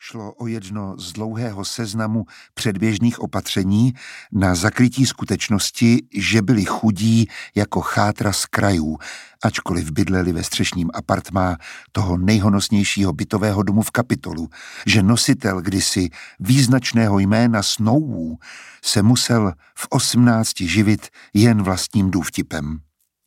Šlo o jedno z dlouhého seznamu předběžných opatření na zakrytí skutečnosti, že byli chudí jako chátra z krajů, ačkoliv bydleli ve střešním apartmá toho nejhonosnějšího bytového domu v Kapitolu, že nositel kdysi význačného jména Snowů se musel v 18 živit jen vlastním důvtipem.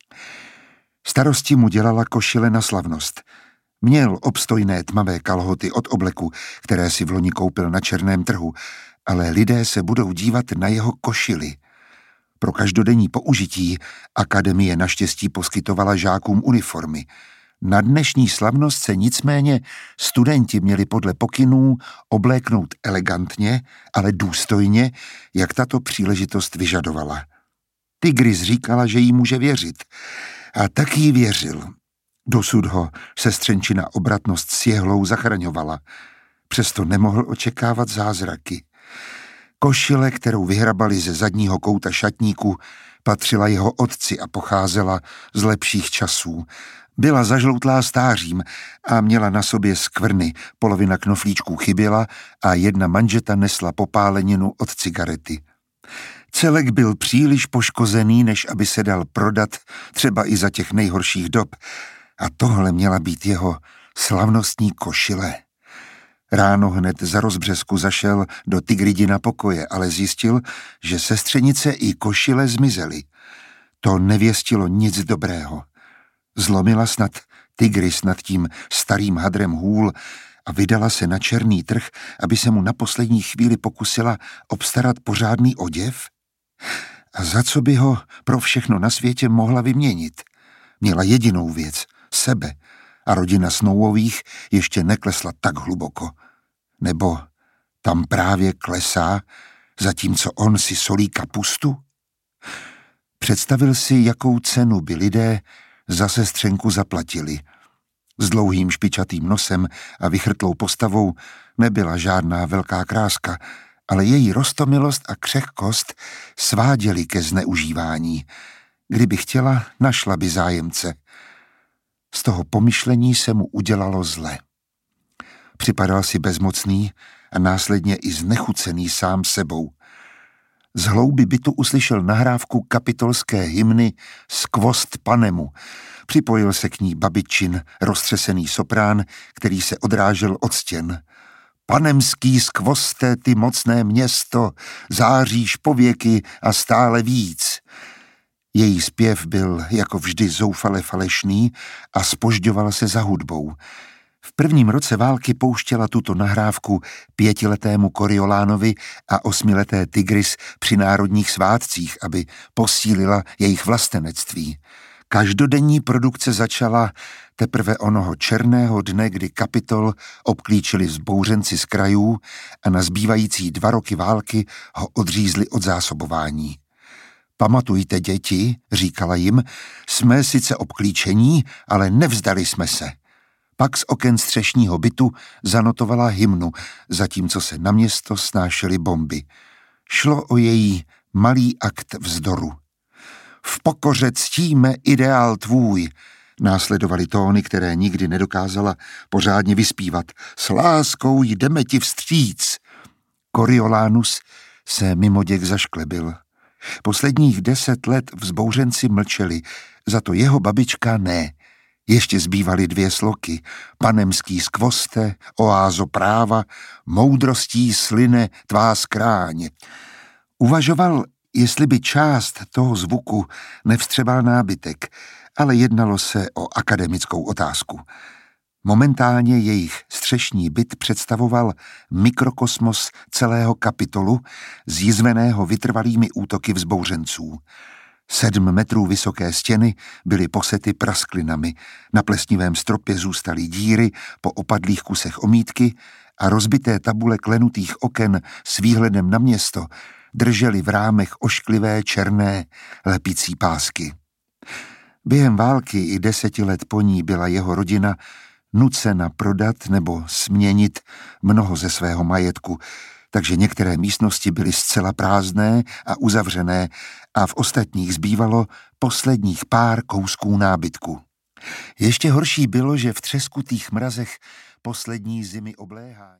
Starosti mu dělala košile na slavnost. Měl obstojné tmavé kalhoty od obleku, které si vloni koupil na černém trhu, ale lidé se budou dívat na jeho košili. Pro každodenní použití akademie naštěstí poskytovala žákům uniformy. Na dnešní slavnost se nicméně studenti měli podle pokynů obléknout elegantně, ale důstojně, jak tato příležitost vyžadovala. Tigris říkala, že jí může věřit. A tak jí věřil. Dosud ho sestřenčina obratnost s jehlou zachraňovala. Přesto nemohl očekávat zázraky. Košile, kterou vyhrabali ze zadního kouta šatníku, patřila jeho otci a pocházela z lepších časů. Byla zažloutlá stářím a měla na sobě skvrny, polovina knoflíčků chyběla a jedna manžeta nesla popáleninu od cigarety. Celek byl příliš poškozený, než aby se dal prodat třeba i za těch nejhorších dob. A tohle měla být jeho slavnostní košile. Ráno hned za rozbřesku zašel do Tigridina pokoje, ale zjistil, že sestřenice i košile zmizely. To nevěstilo nic dobrého. Zlomila snad Tigris nad tím starým hadrem hůl a vydala se na černý trh, aby se mu na poslední chvíli pokusila obstarat pořádný oděv? A za co by ho pro všechno na světě mohla vyměnit? Měla jedinou věc, sebe, a rodina Snowových ještě neklesla tak hluboko. Nebo tam právě klesá, zatímco on si solí kapustu? Představil si, jakou cenu by lidé za sestřenku zaplatili. S dlouhým špičatým nosem a vychrtlou postavou nebyla žádná velká kráska, ale její roztomilost a křehkost sváděly ke zneužívání. Kdyby chtěla, našla by zájemce. Z toho pomyšlení se mu udělalo zle. Připadal si bezmocný a následně i znechucený sám sebou. Z hlouby bytu uslyšel nahrávku kapitolské hymny Skvost panemu. Připojil se k ní babičin roztřesený soprán, který se odrážel od stěn. Panemský skvoste, ty mocné město, záříš pověky a stále víc. Její zpěv byl jako vždy zoufale falešný a zpožďoval se za hudbou. V prvním roce války pouštěla tuto nahrávku 5letému Coriolánovi a 8leté Tigris při národních svátcích, aby posílila jejich vlastenectví. Každodenní produkce začala teprve onoho černého dne, kdy Kapitol obklíčili vzbouřenci z krajů a na zbývající 2 roky války ho odřízli od zásobování. Pamatujte, děti, říkala jim, jsme sice obklíčení, ale nevzdali jsme se. Pak z oken střešního bytu zanotovala hymnu, zatímco se na město snášely bomby. Šlo o její malý akt vzdoru. V pokoře ctíme ideál tvůj, následovaly tóny, které nikdy nedokázala pořádně vyspívat. S láskou jdeme ti vstříc. Coriolanus se mimoděk zašklebil. Posledních 10 let vzbouřenci mlčeli, za to jeho babička ne. Ještě zbývaly 2 sloky. Panemský skvoste, oázo práva, moudrostí sline tvá skráň. Uvažoval, jestli by část toho zvuku nevstřebal nábytek, ale jednalo se o akademickou otázku. Momentálně jejich střešní byt představoval mikrokosmos celého Kapitolu, zjizveného vytrvalými útoky vzbouřenců. 7 metrů vysoké stěny byly posety prasklinami, na plesnivém stropě zůstaly díry po opadlých kusech omítky a rozbité tabule klenutých oken s výhledem na město držely v rámech ošklivé černé lepící pásky. Během války i 10 let po ní byla jeho rodina nucena prodat nebo směnit mnoho ze svého majetku, takže některé místnosti byly zcela prázdné a uzavřené a v ostatních zbývalo posledních pár kousků nábytku. Ještě horší bylo, že v třeskutých mrazech poslední zimy obléhání